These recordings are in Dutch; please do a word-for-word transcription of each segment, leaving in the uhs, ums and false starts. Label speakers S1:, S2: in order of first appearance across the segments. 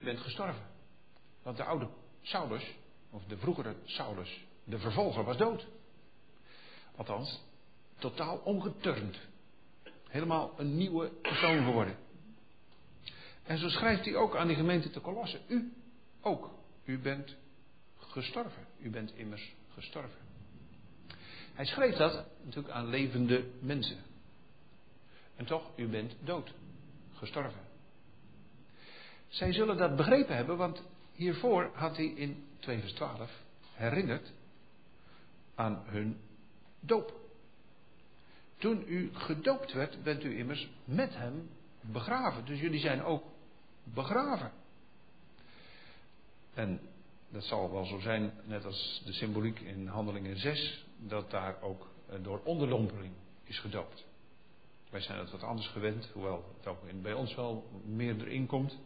S1: Je bent gestorven. Want de oude Saulus, of de vroegere Saulus, de vervolger, was dood. Althans, totaal omgeturnd. Helemaal een nieuwe persoon geworden. En zo schrijft hij ook aan die gemeente te Kolosse. U ook. U bent gestorven. U bent immers gestorven. Hij schreef dat natuurlijk aan levende mensen. En toch, u bent dood. Gestorven. Zij zullen dat begrepen hebben, want hiervoor had hij in twee vers twaalf herinnerd aan hun doop. Toen u gedoopt werd, bent u immers met hem begraven. Dus jullie zijn ook begraven. En dat zal wel zo zijn, net als de symboliek in Handelingen zes, dat daar ook door onderdompeling is gedoopt. Wij zijn het wat anders gewend, hoewel het ook bij ons wel meer erin komt.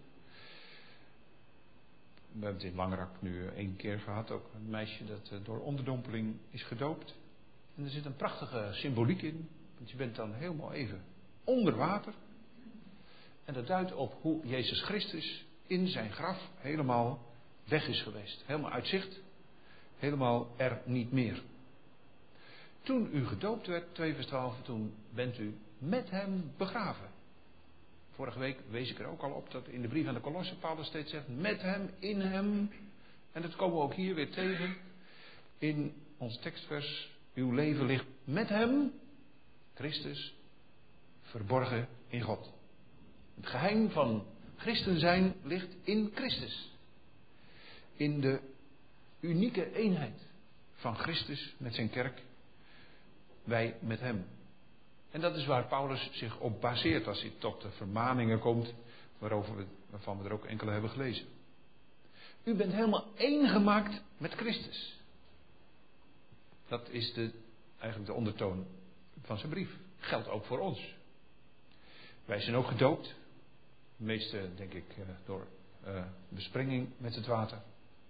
S1: We hebben het in Langrak nu één keer gehad, ook een meisje dat door onderdompeling is gedoopt. En er zit een prachtige symboliek in, want je bent dan helemaal even onder water. En dat duidt op hoe Jezus Christus in zijn graf helemaal weg is geweest. Helemaal uit zicht, helemaal er niet meer. Toen u gedoopt werd, twee vers twaalf, toen bent u met hem begraven. Vorige week wees ik er ook al op dat in de brief aan de Kolosse Paulus steeds zegt, met hem, in hem. En dat komen we ook hier weer tegen in ons tekstvers. Uw leven ligt met hem, Christus, verborgen in God. Het geheim van christen zijn ligt in Christus. In de unieke eenheid van Christus met zijn kerk. Wij met hem. En dat is waar Paulus zich op baseert als hij tot de vermaningen komt, waarover we, waarvan we er ook enkele hebben gelezen. U bent helemaal één gemaakt met Christus. Dat is de, eigenlijk de ondertoon van zijn brief. Geldt ook voor ons. Wij zijn ook gedoopt. De meeste, denk ik, door uh, besprenging met het water.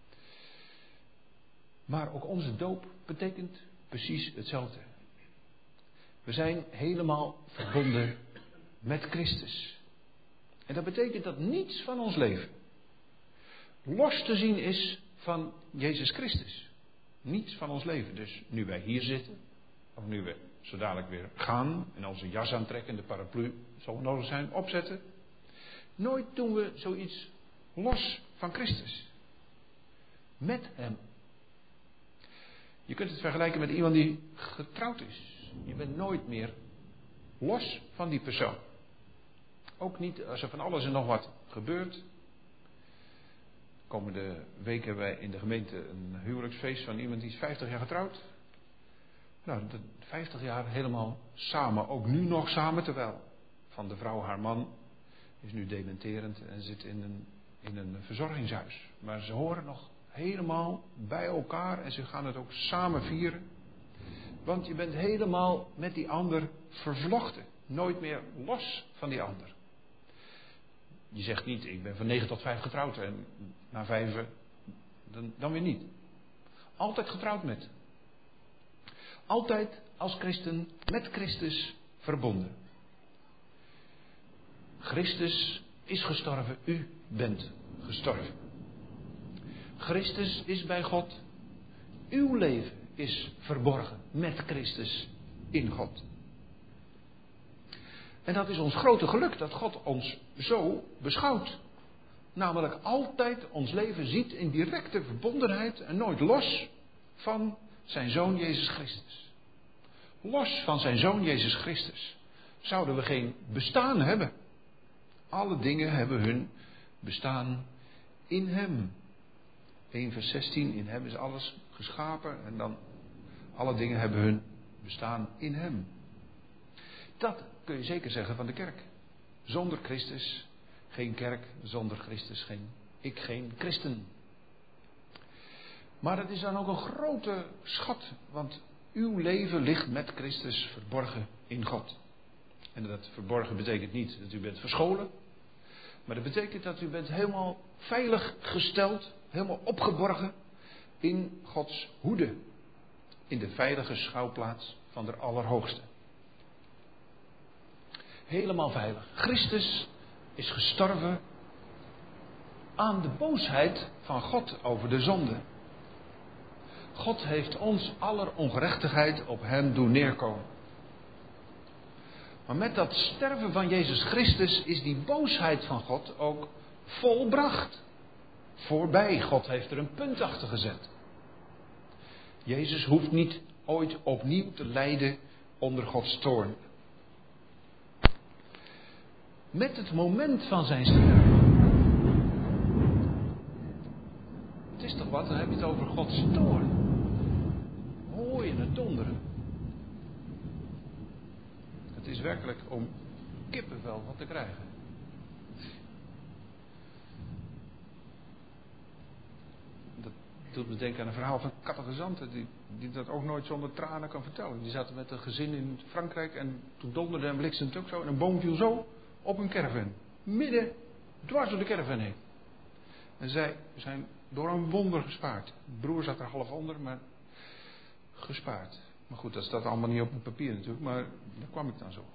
S1: Maar ook onze doop betekent precies hetzelfde. We zijn helemaal verbonden met Christus. En dat betekent dat niets van ons leven los te zien is van Jezus Christus. Niets van ons leven. Dus nu wij hier zitten, of nu we zo dadelijk weer gaan en onze jas aantrekken en de paraplu zal nodig zijn opzetten. Nooit doen we zoiets los van Christus. Met hem. Je kunt het vergelijken met iemand die getrouwd is. Je bent nooit meer los van die persoon. Ook niet als er van alles en nog wat gebeurt. Komende week hebben wij in de gemeente een huwelijksfeest van iemand die is vijftig jaar getrouwd. Nou, vijftig jaar helemaal samen. Ook nu nog samen, terwijl van de vrouw haar man is nu dementerend en zit in een, in een verzorgingshuis. Maar ze horen nog helemaal bij elkaar en ze gaan het ook samen vieren. Want je bent helemaal met die ander vervlochten. Nooit meer los van die ander. Je zegt niet, ik ben van negen tot vijf getrouwd en na vijf dan, dan weer niet. Altijd getrouwd met. Altijd als christen met Christus verbonden. Christus is gestorven, u bent gestorven. Christus is bij God. Uw leven is verborgen met Christus in God. En dat is ons grote geluk dat God ons zo beschouwt. Namelijk altijd ons leven ziet in directe verbondenheid en nooit los van zijn Zoon Jezus Christus. Los van zijn Zoon Jezus Christus zouden we geen bestaan hebben. Alle dingen hebben hun bestaan in hem. één vers zestien, in hem is alles geschapen en dan alle dingen hebben hun bestaan in hem. Dat kun je zeker zeggen van de kerk. Zonder Christus geen kerk, zonder Christus geen ik, geen christen. Maar het is dan ook een grote schat, want uw leven ligt met Christus verborgen in God. En dat verborgen betekent niet dat u bent verscholen, maar dat betekent dat u bent helemaal veilig gesteld, helemaal opgeborgen in Gods hoede. In de veilige schouwplaats van de Allerhoogste. Helemaal veilig. Christus is gestorven aan de boosheid van God over de zonde. God heeft ons aller ongerechtigheid op hem doen neerkomen. Maar met dat sterven van Jezus Christus is die boosheid van God ook volbracht. Voorbij. God heeft er een punt achter gezet. Jezus hoeft niet ooit opnieuw te lijden onder Gods toorn. Met het moment van zijn sterven. Het is toch wat, dan heb je het over Gods toorn. Hoor je het donderen. Het is werkelijk om kippenvel van te krijgen. Dat doet me denken aan een verhaal van catechizanten die, die dat ook nooit zonder tranen kan vertellen. Die zaten met een gezin in Frankrijk en toen donderde en bliksemde het ook zo en een boom viel zo op een caravan. Midden, dwars door de caravan heen. En zij zijn door een wonder gespaard. De broer zat er half onder, maar gespaard. Maar goed, dat staat allemaal niet op het papier natuurlijk, maar daar kwam ik dan zo.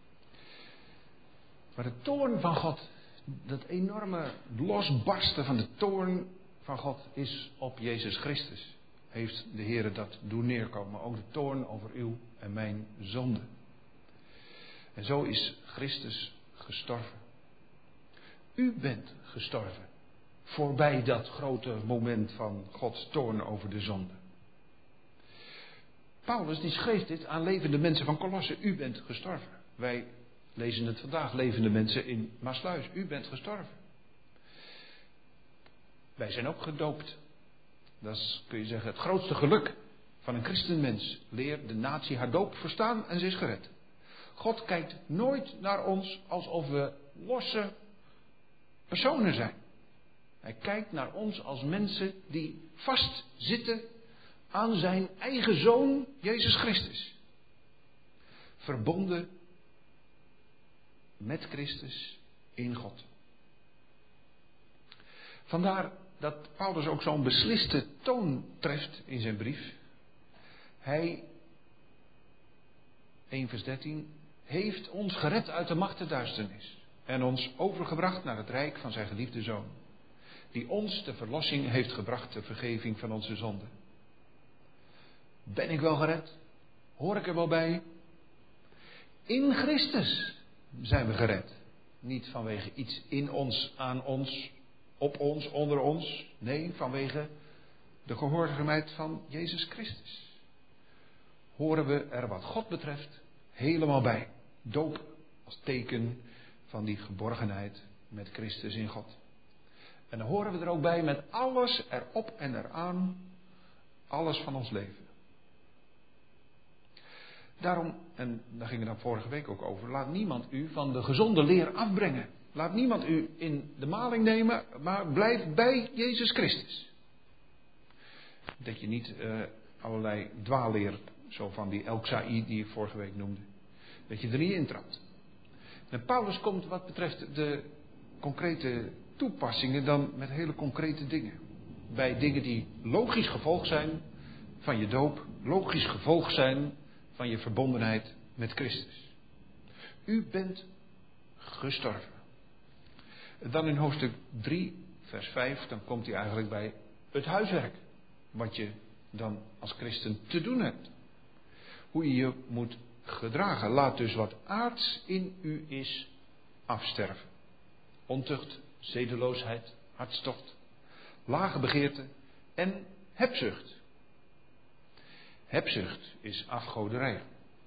S1: Maar de toorn van God, dat enorme losbarsten van de toorn van God is op Jezus Christus. Heeft de Heere dat doen neerkomen. Ook de toorn over uw en mijn zonde. En zo is Christus gestorven. U bent gestorven. Voorbij dat grote moment van Gods toorn over de zonde. Paulus die schreef dit aan levende mensen van Colosse. U bent gestorven. Wij lezen het vandaag, levende mensen in Maasluis. U bent gestorven. Wij zijn ook gedoopt. Dat is, kun je zeggen, het grootste geluk van een christenmens. Leer de natie haar doop verstaan en ze is gered. God kijkt nooit naar ons alsof we losse personen zijn. Hij kijkt naar ons als mensen die vastzitten aan zijn eigen Zoon, Jezus Christus. Verbonden met Christus in God. Vandaar dat Paulus ook zo'n besliste toon treft in zijn brief. Hij, één vers dertien, heeft ons gered uit de macht der duisternis en ons overgebracht naar het rijk van zijn geliefde Zoon, die ons de verlossing heeft gebracht, de vergeving van onze zonden. Ben ik wel gered? Hoor ik er wel bij? In Christus zijn we gered. Niet vanwege iets in ons, aan ons, op ons, onder ons. Nee, vanwege de gehoorzaamheid van Jezus Christus. Horen we er wat God betreft helemaal bij. Doop als teken van die geborgenheid met Christus in God. En dan horen we er ook bij met alles erop en eraan. Alles van ons leven. Daarom, en daar ging het dan vorige week ook over, laat niemand u van de gezonde leer afbrengen. Laat niemand u in de maling nemen, maar blijf bij Jezus Christus. Dat je niet uh, allerlei dwaalleer, zo van die Elksaï die ik vorige week noemde, dat je er niet intrapt. En Paulus komt wat betreft de concrete toepassingen dan met hele concrete dingen. Bij dingen die logisch gevolg zijn van je doop, logisch gevolg zijn van je verbondenheid met Christus. U bent gestorven. Dan in hoofdstuk drie, vers vijf, dan komt hij eigenlijk bij het huiswerk. Wat je dan als christen te doen hebt. Hoe je je moet gedragen. Laat dus wat aards in u is afsterven. Ontucht, zedeloosheid, hartstocht, lage begeerte en hebzucht. Hebzucht is afgoderij.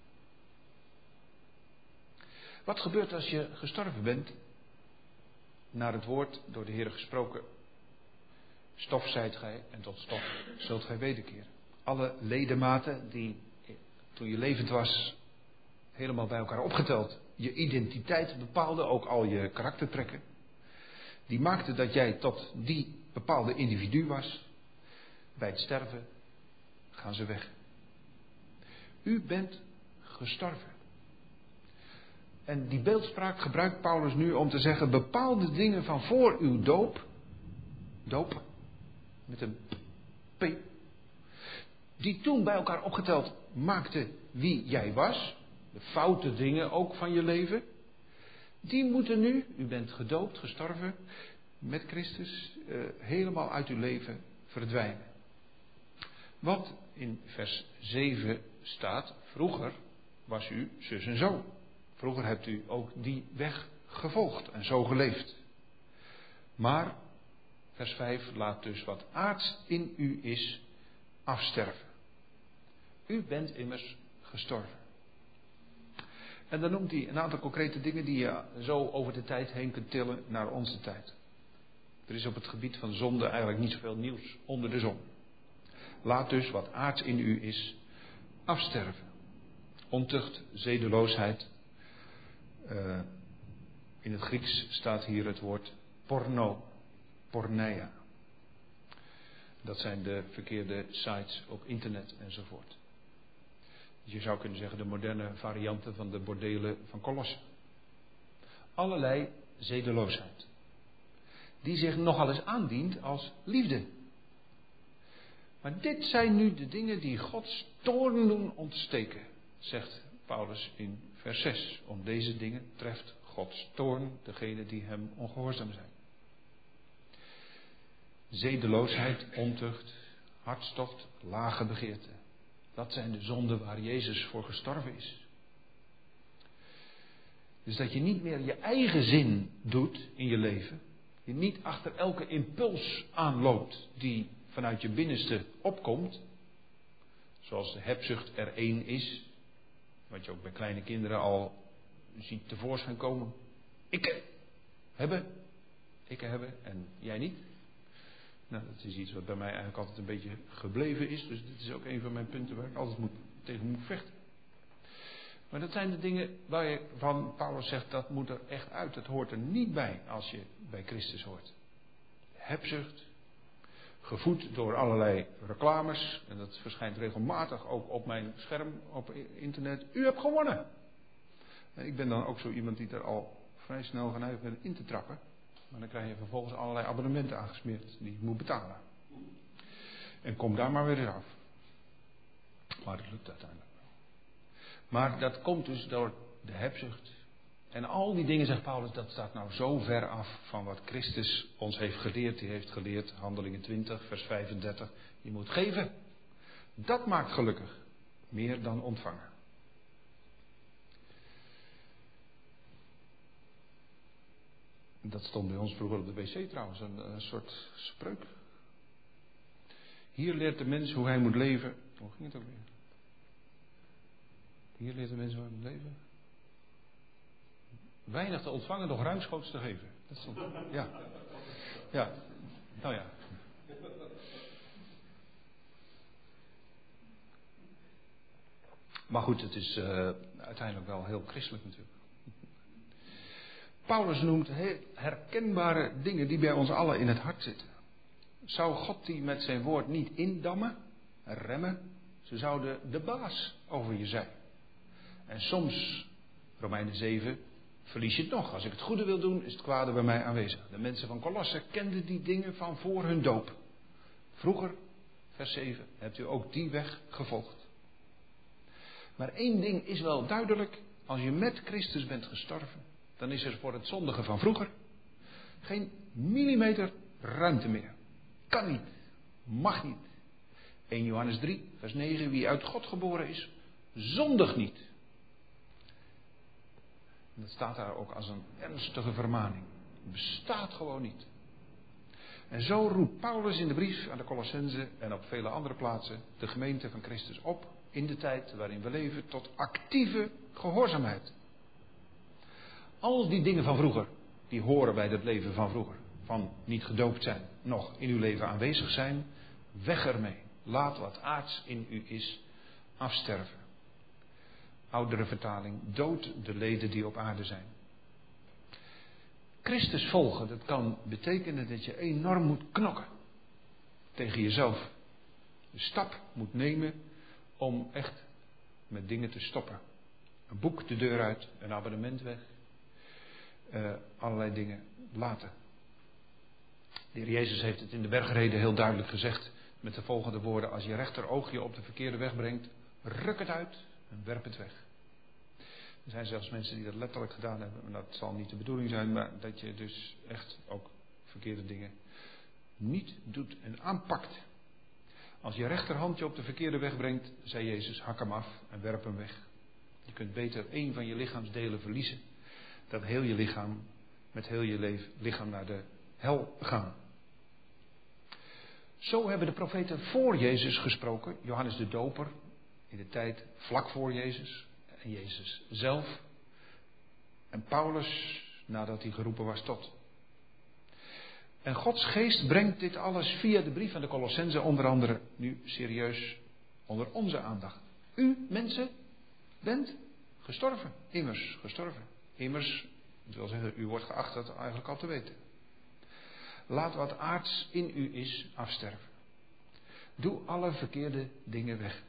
S1: Wat gebeurt als je gestorven bent? Naar het woord door de Heer gesproken. Stof zijt gij en tot stof zult gij wederkeren. Alle ledematen die toen je levend was helemaal bij elkaar opgeteld. Je identiteit bepaalden, ook al je karaktertrekken. Die maakten dat jij tot die bepaalde individu was. Bij het sterven gaan ze weg. U bent gestorven. En die beeldspraak gebruikt Paulus nu om te zeggen, bepaalde dingen van voor uw doop, doop, met een P, die toen bij elkaar opgeteld maakten wie jij was, de foute dingen ook van je leven, die moeten nu, u bent gedoopt, gestorven met Christus, uh, helemaal uit uw leven verdwijnen. Wat in vers zeven staat, vroeger was u zus en zo. Vroeger hebt u ook die weg gevolgd en zo geleefd. Maar, vers vijf, laat dus wat aards in u is afsterven. U bent immers gestorven. En dan noemt hij een aantal concrete dingen die je zo over de tijd heen kunt tillen naar onze tijd. Er is op het gebied van zonde eigenlijk niet zoveel nieuws onder de zon. Laat dus wat aards in u is afsterven. Ontucht, zedeloosheid. Uh, in het Grieks staat hier het woord porno, porneia. Dat zijn de verkeerde sites op internet enzovoort. Je zou kunnen zeggen de moderne varianten van de bordelen van Colosse. Allerlei zedeloosheid. Die zich nogal eens aandient als liefde. Maar dit zijn nu de dingen die Gods toorn doen ontsteken, zegt Paulus in vers zes. Om deze dingen treft Gods toorn degene die hem ongehoorzaam zijn. Zedeloosheid, ontucht, hartstocht, lage begeerte. Dat zijn de zonden waar Jezus voor gestorven is. Dus dat je niet meer je eigen zin doet in je leven. Je niet achter elke impuls aanloopt die vanuit je binnenste opkomt. Zoals de hebzucht er één is. Wat je ook bij kleine kinderen al ziet tevoorschijn komen. Ik hebben. Ik hebben en jij niet. Nou, dat is iets wat bij mij eigenlijk altijd een beetje gebleven is. Dus dit is ook een van mijn punten waar ik altijd moet, tegen moet vechten. Maar dat zijn de dingen waarvan Paulus zegt, dat moet er echt uit. Dat hoort er niet bij als je bij Christus hoort. Hebzucht. Gevoed door allerlei reclames. En dat verschijnt regelmatig ook op mijn scherm op internet. U hebt gewonnen. En ik ben dan ook zo iemand die er al vrij snel geneigd ben in te trappen. Maar dan krijg je vervolgens allerlei abonnementen aangesmeerd die je moet betalen. En kom daar maar weer eens af. Maar dat lukt uiteindelijk wel. Maar dat komt dus door de hebzucht. En al die dingen, zegt Paulus, dat staat nou zo ver af van wat Christus ons heeft geleerd. Die heeft geleerd, Handelingen twintig, vers vijfendertig. Je moet geven. Dat maakt gelukkig. Meer dan ontvangen. Dat stond bij ons vroeger op de wc trouwens, een, een soort spreuk. Hier leert de mens hoe hij moet leven. Hoe ging het ook weer? Hier leert de mens hoe hij moet leven. Weinig te ontvangen, doch ruimschoots te geven. Dat stond. Ja. Ja. Nou ja. Maar goed, het is uh, uiteindelijk wel heel christelijk natuurlijk. Paulus noemt heel herkenbare dingen die bij ons allen in het hart zitten. Zou God die met zijn woord niet indammen, remmen? Ze zouden de baas over je zijn. En soms, Romeinen zeven, verlies je het nog. Als ik het goede wil doen, is het kwade bij mij aanwezig. De mensen van Colosse kenden die dingen van voor hun doop. Vroeger, vers zeven, hebt u ook die weg gevolgd. Maar één ding is wel duidelijk. Als je met Christus bent gestorven, dan is er voor het zondige van vroeger geen millimeter ruimte meer. Kan niet. Mag niet. eerste Johannes drie, vers negen. Wie uit God geboren is, zondigt niet. En dat staat daar ook als een ernstige vermaning. Het bestaat gewoon niet. En zo roept Paulus in de brief aan de Colossenzen en op vele andere plaatsen de gemeente van Christus op in de tijd waarin we leven tot actieve gehoorzaamheid. Al die dingen van vroeger, die horen bij het leven van vroeger. Van niet gedoopt zijn, nog in uw leven aanwezig zijn. Weg ermee. Laat wat aards in u is afsterven. Oudere vertaling, dood de leden die op aarde zijn. Christus volgen, dat kan betekenen dat je enorm moet knokken. Tegen jezelf. Een stap moet nemen om echt met dingen te stoppen. Een boek de deur uit, een abonnement weg. Uh, allerlei dingen laten. De Heer Jezus heeft het in de bergreden heel duidelijk gezegd. Met de volgende woorden. Als je rechteroog je op de verkeerde weg brengt. Ruk het uit en werp het weg. Er zijn zelfs mensen die dat letterlijk gedaan hebben. Maar dat zal niet de bedoeling zijn. Maar dat je dus echt ook verkeerde dingen niet doet en aanpakt. Als je rechterhand je op de verkeerde weg brengt, zei Jezus, hak hem af en werp hem weg. Je kunt beter één van je lichaamsdelen verliezen, dan heel je lichaam met heel je leven, lichaam naar de hel gaan. Zo hebben de profeten voor Jezus gesproken. Johannes de Doper in de tijd vlak voor Jezus en Jezus zelf. En Paulus nadat hij geroepen was tot. En Gods geest brengt dit alles via de brief aan de Colossenzen onder andere nu serieus onder onze aandacht. U mensen bent gestorven, immers gestorven. Immers, dat wil zeggen, u wordt geacht dat eigenlijk al te weten. Laat wat aards in u is afsterven. Doe alle verkeerde dingen weg.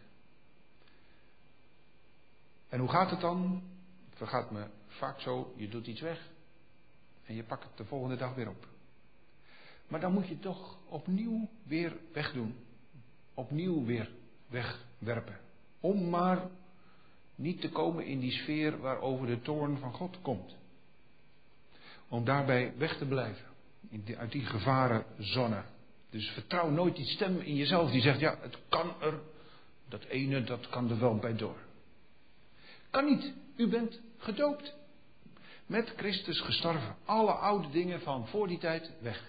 S1: En hoe gaat het dan? Het vergaat me vaak zo, je doet iets weg en je pakt het de volgende dag weer op. Maar dan moet je toch opnieuw weer wegdoen. Opnieuw weer wegwerpen. Om maar niet te komen in die sfeer waarover de toorn van God komt. Om daarbij weg te blijven. In die, uit die gevarenzone. Dus vertrouw nooit die stem in jezelf die zegt, ja, het kan er. Dat ene, dat kan er wel bij door. Kan niet. U bent gedoopt. Met Christus gestorven. Alle oude dingen van voor die tijd weg.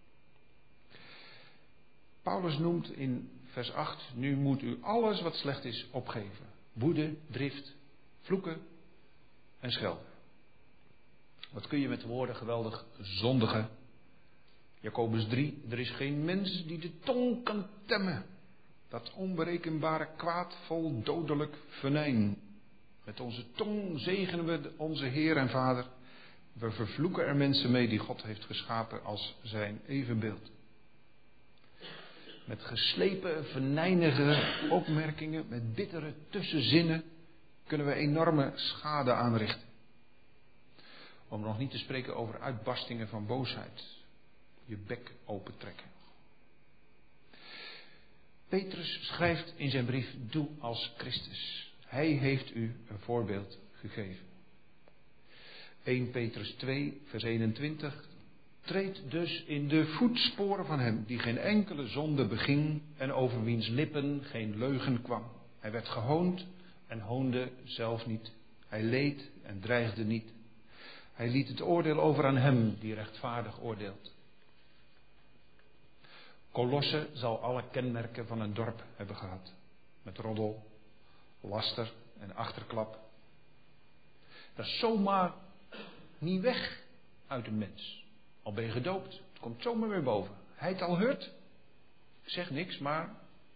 S1: Paulus noemt in vers acht, nu moet u alles wat slecht is opgeven. Woede, drift, vloeken en schelden. Wat kun je met de woorden geweldig zondigen? Jacobus drie, er is geen mens die de tong kan temmen. Dat onberekenbare kwaad vol dodelijk venijn. Met onze tong zegenen we onze Heer en Vader. We vervloeken er mensen mee die God heeft geschapen als zijn evenbeeld. Met geslepen, venijnige opmerkingen, met bittere tussenzinnen kunnen we enorme schade aanrichten. Om nog niet te spreken over uitbarstingen van boosheid. Je bek opentrekken. Petrus schrijft in zijn brief, doe als Christus. Hij heeft u een voorbeeld gegeven. eerste Petrus twee, vers eenentwintig. Treed dus in de voetsporen van hem, die geen enkele zonde beging en over wiens lippen geen leugen kwam. Hij werd gehoond en hoonde zelf niet. Hij leed en dreigde niet. Hij liet het oordeel over aan hem, die rechtvaardig oordeelt. Colosse zal alle kenmerken van een dorp hebben gehad. Met roddel, laster en achterklap. Dat is zomaar niet weg uit een mens. Al ben je gedoopt, het komt zomaar weer boven. Hij het al hurt. Ik zeg niks, maar...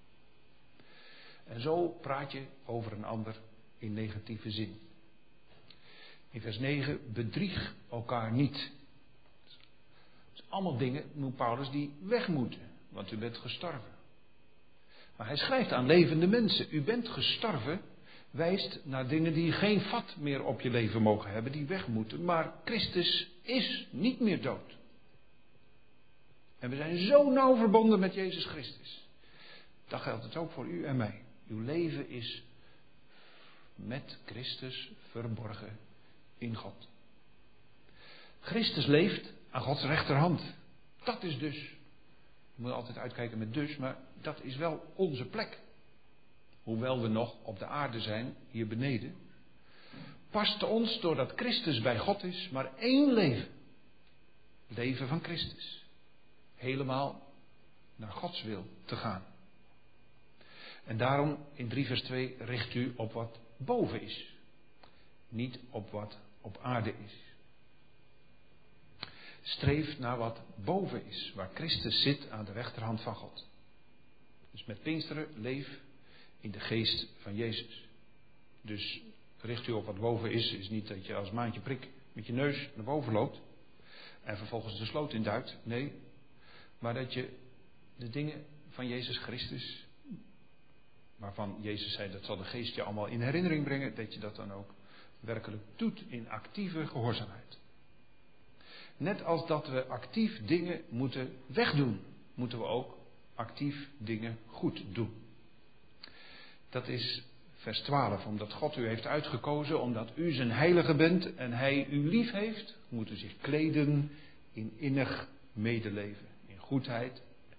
S1: En zo praat je over een ander in negatieve zin. In vers negen, bedrieg elkaar niet. Dat zijn allemaal dingen, noemt Paulus, die weg moeten. Want u bent gestorven. Maar hij schrijft aan levende mensen. U bent gestorven, wijst naar dingen die geen vat meer op je leven mogen hebben, die weg moeten. Maar Christus is niet meer dood. En we zijn zo nauw verbonden met Jezus Christus. Dat geldt het ook voor u en mij. Uw leven is met Christus verborgen in God. Christus leeft aan Gods rechterhand. Dat is dus, je moet altijd uitkijken met dus, maar dat is wel onze plek. Hoewel we nog op de aarde zijn, hier beneden, past ons doordat Christus bij God is, maar één leven. Leven van Christus. Helemaal naar Gods wil te gaan. En daarom in drie vers twee richt u op wat boven is. Niet op wat op aarde is. Streef naar wat boven is, waar Christus zit aan de rechterhand van God. Dus met Pinksteren leef in de geest van Jezus. Dus richt u op wat boven is, is niet dat je als maantje prik met je neus naar boven loopt en vervolgens de sloot induikt. Nee, maar dat je de dingen van Jezus Christus, waarvan Jezus zei dat zal de geest je allemaal in herinnering brengen, dat je dat dan ook werkelijk doet in actieve gehoorzaamheid. Net als dat we actief dingen moeten wegdoen, moeten we ook actief dingen goed doen. Dat is vers twaalf. Omdat God u heeft uitgekozen, omdat u zijn heilige bent en hij u lief heeft, moet u zich kleden in innig medeleven, in goedheid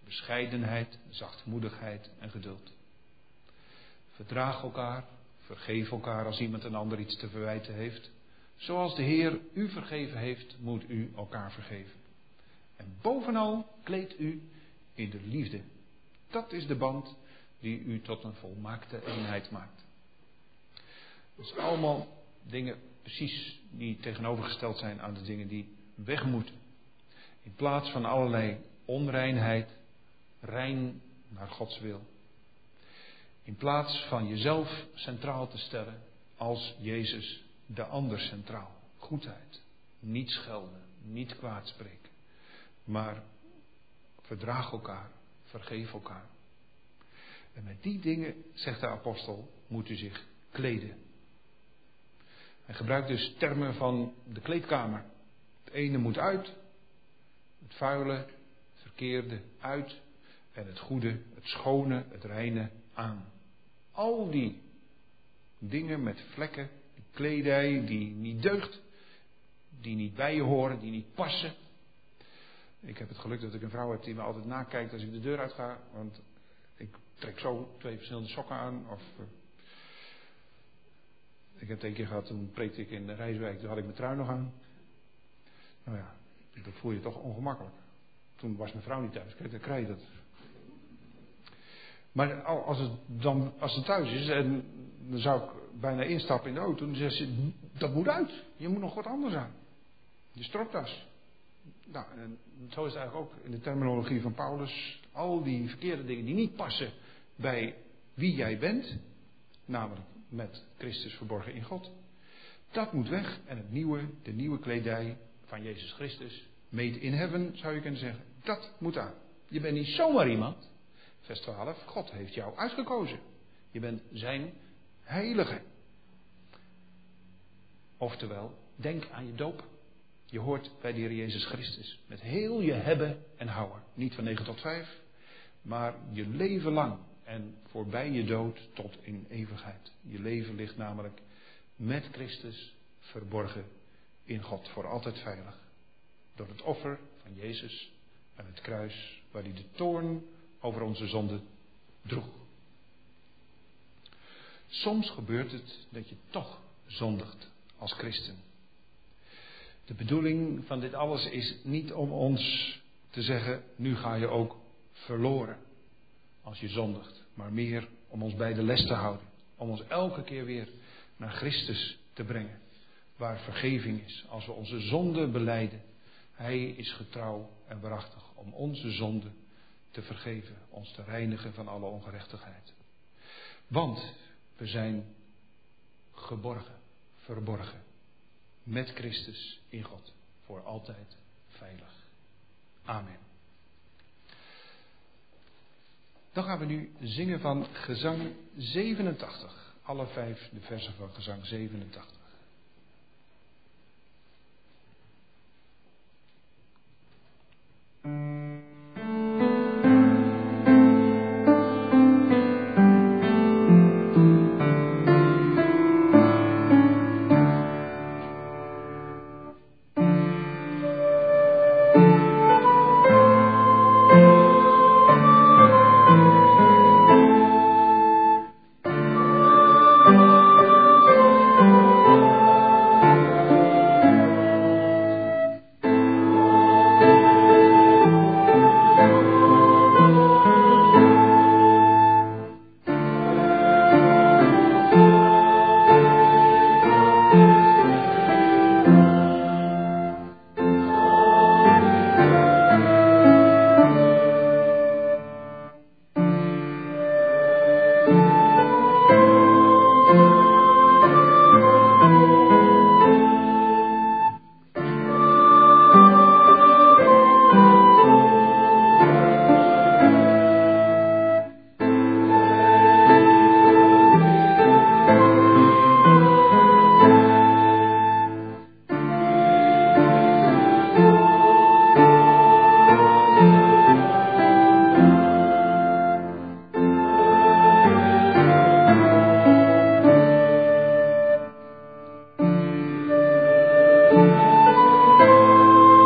S1: bescheidenheid, zachtmoedigheid en geduld. Verdraag elkaar, vergeef elkaar als iemand een ander iets te verwijten heeft. Zoals de Heer u vergeven heeft, moet u elkaar vergeven. En bovenal kleed u in de liefde. Dat is de band die u tot een volmaakte eenheid maakt. Dat zijn allemaal dingen precies die tegenovergesteld zijn aan de dingen die weg moeten. In plaats van allerlei onreinheid, rein naar Gods wil. In plaats van jezelf centraal te stellen als Jezus de ander centraal. Goedheid, niet schelden, niet kwaad spreken. Maar verdraag elkaar, vergeef elkaar. En met die dingen, zegt de apostel, moet u zich kleden. Hij gebruikt dus termen van de kleedkamer. Het ene moet uit, het vuile, het verkeerde uit en het goede, het schone, het reine aan. Al die dingen met vlekken, die kledij die niet deugt, die niet bij je horen, die niet passen. Ik heb het geluk dat ik een vrouw heb die me altijd nakijkt als ik de deur uitga, want ik trek zo twee verschillende sokken aan. Of uh, ik heb het een keer gehad, toen preekte ik in de Rijswijk, toen had ik mijn trui nog aan. Nou ja, dat voel je toch ongemakkelijk. Toen was mijn vrouw niet thuis, kijk, dan krijg je dat. Maar als het dan, als het thuis is, en dan zou ik bijna instappen in de auto, en dan zegt ze, dat moet uit. Je moet nog wat anders aan. Je stropdas. Nou, en zo is het eigenlijk ook in de terminologie van Paulus. Al die verkeerde dingen die niet passen bij wie jij bent, namelijk met Christus verborgen in God. Dat moet weg. En het nieuwe, de nieuwe kledij van Jezus Christus, made in heaven, zou je kunnen zeggen. Dat moet aan. Je bent niet zomaar iemand. Vers twaalf, God heeft jou uitgekozen. Je bent zijn heilige. Oftewel, denk aan je doop. Je hoort bij de Heer Jezus Christus. Met heel je hebben en houden. Niet van negen tot vijf, maar je leven lang. En voorbij je dood tot in eeuwigheid. Je leven ligt namelijk met Christus verborgen in God. Voor altijd veilig. Door het offer van Jezus aan het kruis, waar hij de toorn over onze zonde droeg. Soms gebeurt het dat je toch zondigt als christen. De bedoeling van dit alles is niet om ons te zeggen, nu ga je ook verloren als je zondigt. Maar meer om ons bij de les te houden. Om ons elke keer weer naar Christus te brengen. Waar vergeving is. Als we onze zonde belijden. Hij is getrouw en waarachtig om onze zonde te vergeven. Ons te reinigen van alle ongerechtigheid. Want we zijn geborgen, verborgen. Met Christus in God. Voor altijd veilig. Amen. Dan gaan we nu zingen van gezang zevenentachtig. Alle vijf de versen van gezang zevenentachtig.